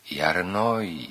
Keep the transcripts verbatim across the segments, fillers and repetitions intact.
Iar noi,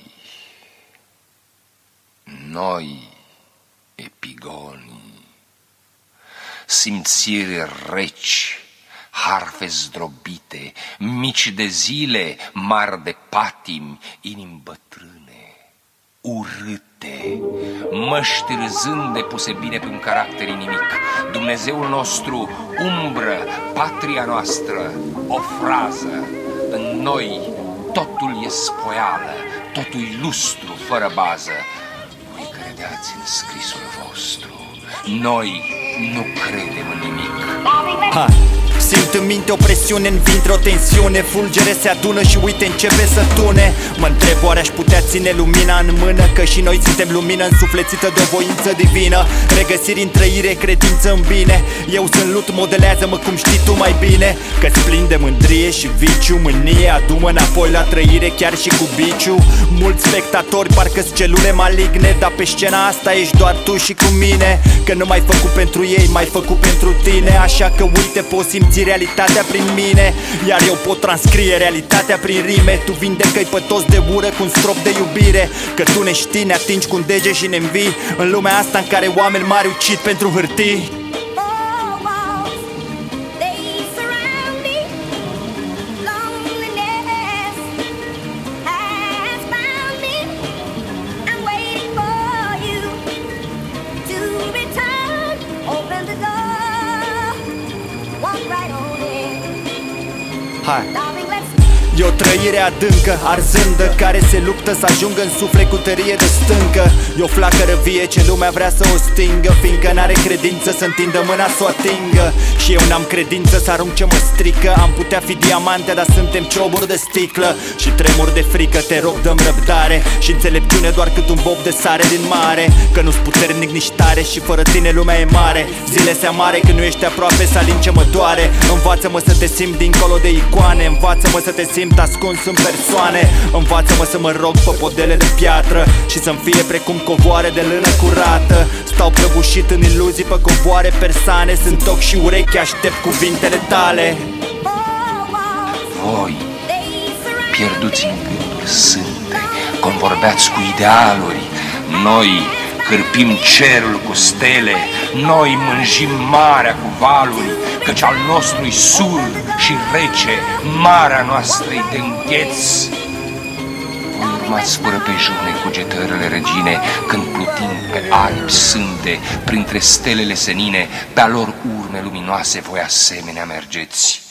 noi, epigonii, simțiri reci, harfe zdrobite, mici de zile, mari de patimi, inimi bătrâne, urâte, măști râzânde puse bine pe un caracter inimic, Dumnezeul nostru, umbră, patria noastră, o frază, în noi totul e spoială, totul e lustru, fără bază. Voi credeați în scrisul vostru, noi nu credem în nimic. Ha. Simt în minte o presiune, în vintre o tensiune, fulgere se adună și uite începe să tune. Mă întreb oare aș putea ține lumina în mână, că și noi suntem lumină însuflețită de o voință divină. Regăsiri în trăire, credință în bine. Eu sunt lut, modelează-mă cum știi tu mai bine, că-ți plin de mândrie și viciu, mânie, adu-mă înapoi la trăire chiar și cu biciu. Mulți spectatori parcă-s celule maligne, dar pe scena asta ești doar tu și cu mine, că nu m-ai făcut pentru ei, m-ai făcut pentru tine. Așa că uite, poți simți realitatea prin mine, iar eu pot transcrie realitatea prin rime. Tu vindecă-i pe toți de ură cu un strop de iubire, că tu ne știi, ne atingi cu un dege și ne învii în lumea asta în care oameni mari ucid pentru hârtii. Hai. E o trăire adâncă, arzândă, care se luptă să ajungă în suflet cu tărie de stâncă. E o flacără vie ce lumea vrea să o stingă, fiindcă n-are credință să întindă mâna să o atingă. Și eu n-am credință să arunc ce mă strică. Am putea fi diamante, dar suntem cioburi de sticlă. Și tremur de frică, te rog dă-mi răbdare și înțelepciune doar cât un bob de sare din mare. Că nu-s puternic nici tare și fără tine lumea e mare. Zile se amare când nu ești aproape, să alin ce mă doare. Învață-mă să te simt dincolo de icoane, învață-mă să te simt ascuns în persoane, învață-mă să mă rog pe podele de piatră și să-mi fie precum covoare de lână curată. Stau prăbușit în iluzii pe covoare persane, sunt ochi și urechi, aștept cuvintele tale. Voi, pierduți în gânduri sânte, convorbeați cu idealuri. Noi cârpim cerul cu stele, noi mânjim marea cu valuri, căci al nostru-i sur și rece, marea noastră-i de îngheț. Voi urmați fără pe june cugetările regine, când plutim pe albi sânte, printre stelele senine, pe-a lor urme luminoase voi asemenea mergeți.